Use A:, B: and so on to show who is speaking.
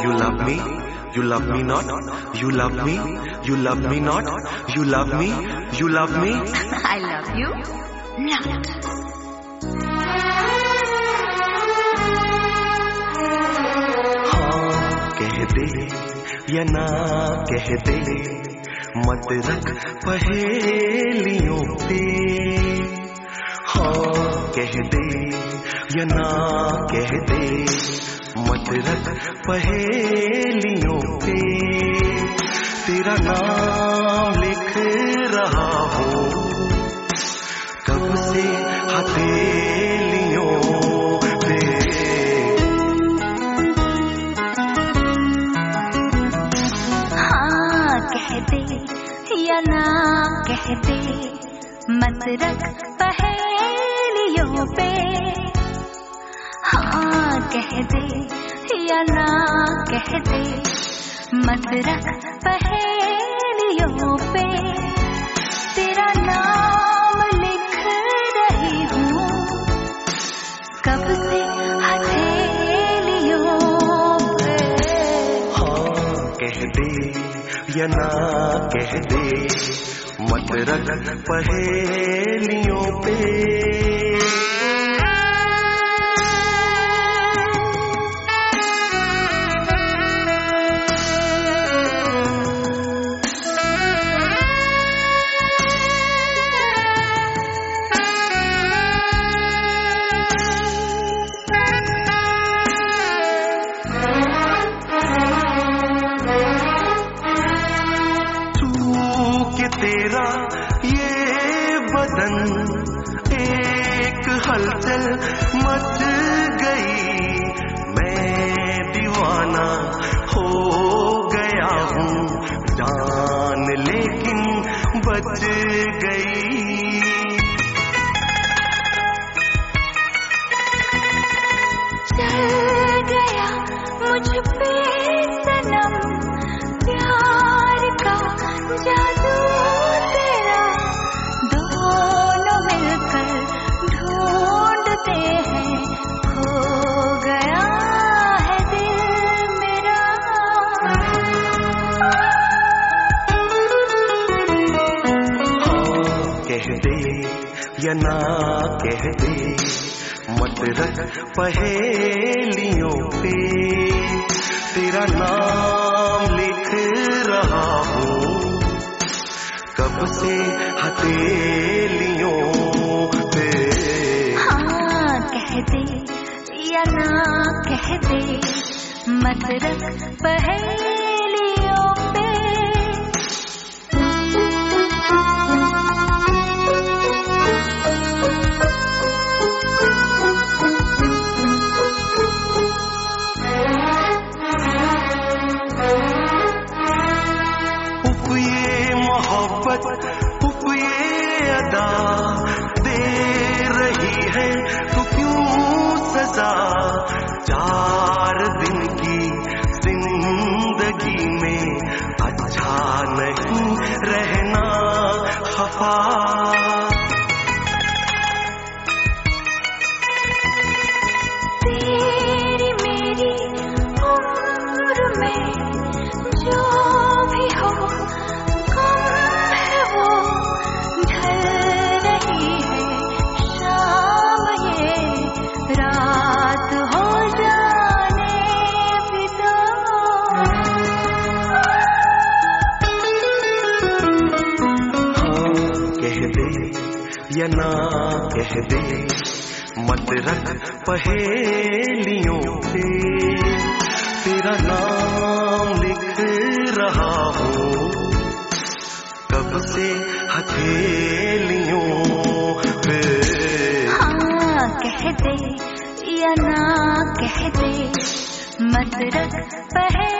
A: You love me, you love me not. You love me, you love me not. You love me, you love me.
B: I love you not.
A: हाँ कह दे या ना कह दे, मत रख पहेलियों पे। हाँ कह दे या ना कह दे, मत रख पहेलियों पे। तेरा नाम लिख रहा हूँ कब से हथेलियों पे।
B: हाँ कह दे या ना कह दे, मत रख पहेलियों पे। हाँ कह दे या ना कह दे, मत रख पहेलियों पे। तेरा नाम लिख रही हूँ कब से हथेलियों पे।
A: हाँ कह दे या ना कह दे, मत रख पहेलियों पे। तेरा ये बदन एक हलचल मच गई, मैं दीवाना हो गया हूँ जान, लेकिन बच गई।
B: चल गया मुझ पे सनम प्यार का जादू तेरा, दोनों मिलकर ढूंढते हैं, खो गया है दिल मेरा।
A: हाँ कह दे या ना कह दे, मत रख पहेलियों पे। तेरा नाम लिख रहा हूँ कब से हथेलियों पे।
B: हाँ कह दे या ना कह दे, मत रख पहेलियों पे।
A: उफ ये अदा दे रही है तो क्यों सजा, 4 दिन की जिंदगी में अच्छा नहीं रहना खफा।
B: तेरी मेरी उम्र में जो भी हो
A: या ना कह दे, मत रख पहेलियों पे। तेरा नाम लिख रहा हूँ कब से हथेलियों पे।
B: हाँ कह दे या ना कह दे, मत रख पहेलियों